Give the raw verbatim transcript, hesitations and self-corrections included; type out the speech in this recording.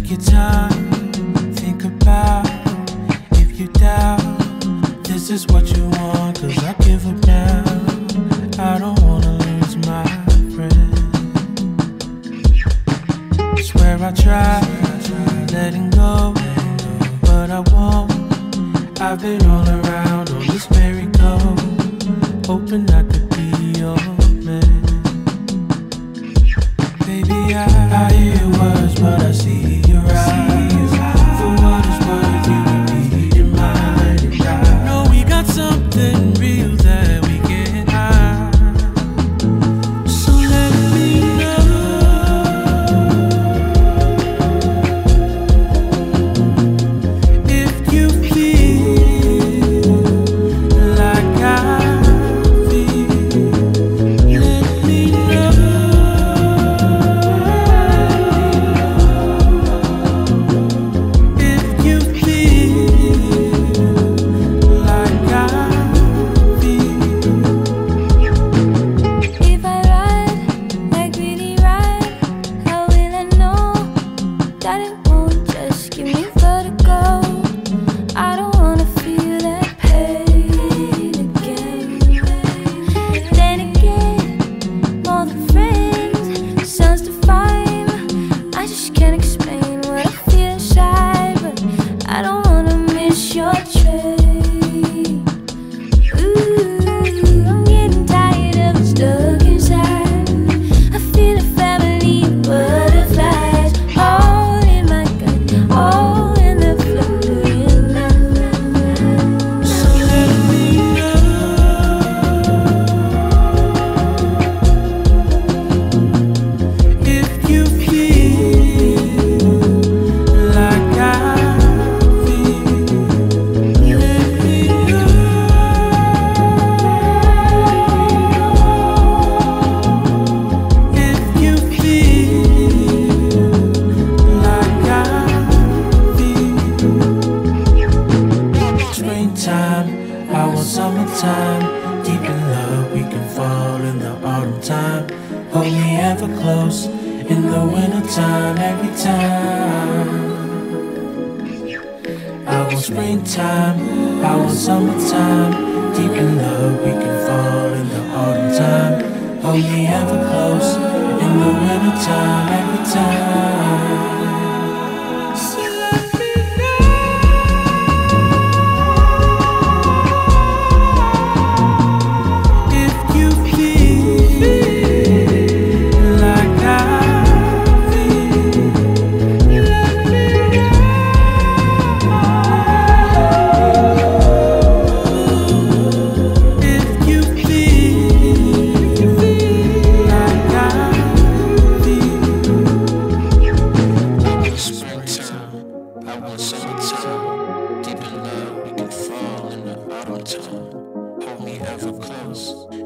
Take your time, think about if you doubt. This is what you want, cause I give up now. I don't wanna lose my friend. Swear I tried letting go, but I won't. I've been all around on this merry-go, hoping I could be your man. Baby, I, I hear your words, but I see your eyes. For what it's worth, you repeat in mine, and I know we got something real that we can hide. So let me know if you feel like I feel. Let me know if you feel like I feel. If I ride, like really ride, how will I know that it won't just give me vertigo? I don't wanna feel that pain again. Then again, more than friends, sounds divine. I just can't explain what I feel inside, but I don't wanna miss your train. Ooh, I'm getting tired of it stuck inside. I feel a family of butterflies, all in my gut, all in the fluid night. So let me know if you feel like I feel. Let me know if you feel like I feel. Springtime, I want summertime. Deep in love, we can fall in the autumn time. Hold me ever close in the wintertime, every time. I want springtime, I want summertime. Deep in love, we can fall in the autumn time. Hold me ever close in the wintertime, every time. So let me if you feel like I feel. Let me know if you feel like I feel. I want springtime, I want summertime. Deep in love, we can fall in the autumn time. Hold me ever close